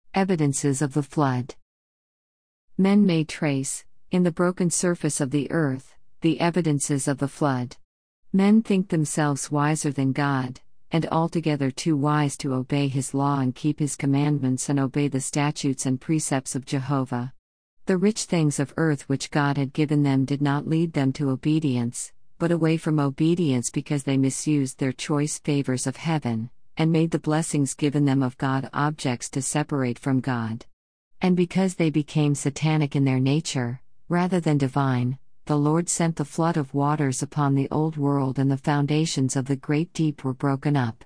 Evidences of the flood. Men may trace, in the broken surface of the earth, the evidences of the flood. Men think themselves wiser than God, and altogether too wise to obey His law and keep His commandments and obey the statutes and precepts of Jehovah. The rich things of earth which God had given them did not lead them to obedience, but away from obedience because they misused their choice favors of heaven, and made the blessings given them of God objects to separate from God. And because they became satanic in their nature, rather than divine, the Lord sent the flood of waters upon the old world, and the foundations of the great deep were broken up.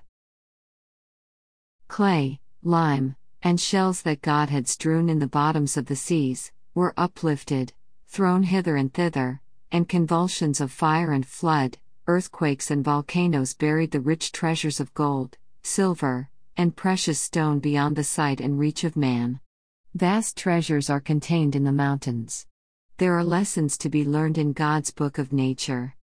Clay, lime, and shells that God had strewn in the bottoms of the seas, were uplifted, thrown hither and thither, and convulsions of fire and flood, earthquakes and volcanoes buried the rich treasures of gold, silver, and precious stone beyond the sight and reach of man. Vast treasures are contained in the mountains. There are lessons to be learned in God's book of nature.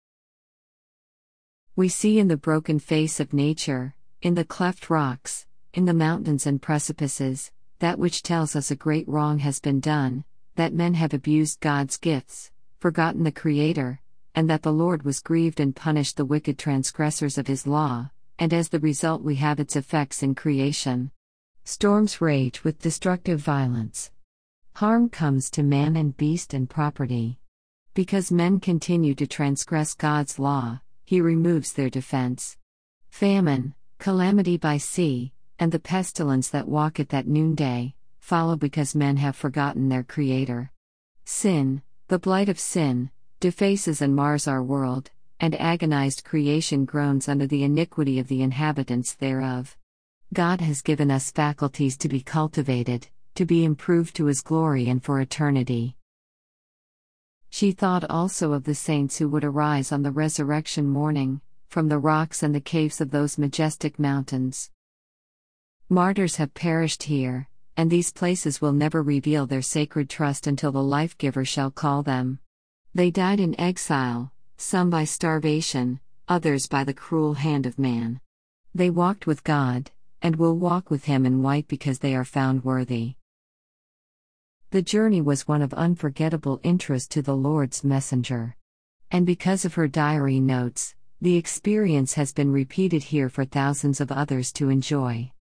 We see in the broken face of nature, in the cleft rocks, in the mountains and precipices, that which tells us a great wrong has been done, that men have abused God's gifts, forgotten the Creator, and that the Lord was grieved and punished the wicked transgressors of His law, and as the result we have its effects in creation. Storms rage with destructive violence. Harm comes to man and beast and property. Because men continue to transgress God's law, He removes their defense. Famine, calamity by sea, and the pestilence that walketh at noonday, follow because men have forgotten their Creator. Sin, the blight of sin, defaces and mars our world, and agonized creation groans under the iniquity of the inhabitants thereof. God has given us faculties to be cultivated, to be improved to His glory and for eternity. She thought also of the saints who would arise on the resurrection morning, from the rocks and the caves of those majestic mountains. Martyrs have perished here, and these places will never reveal their sacred trust until the Life-Giver shall call them. They died in exile, some by starvation, others by the cruel hand of man. They walked with God, and will walk with Him in white because they are found worthy. The journey was one of unforgettable interest to the Lord's messenger. And because of her diary notes, the experience has been repeated here for thousands of others to enjoy.